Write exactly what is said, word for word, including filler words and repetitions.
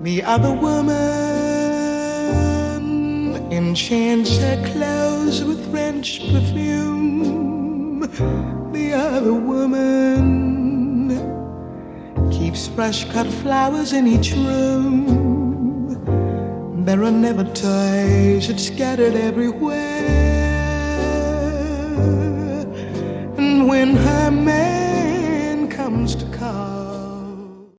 The other woman enchants her clothes with French perfume. The other woman keeps fresh cut flowers in each room. There are never toys, it's scattered everywhere.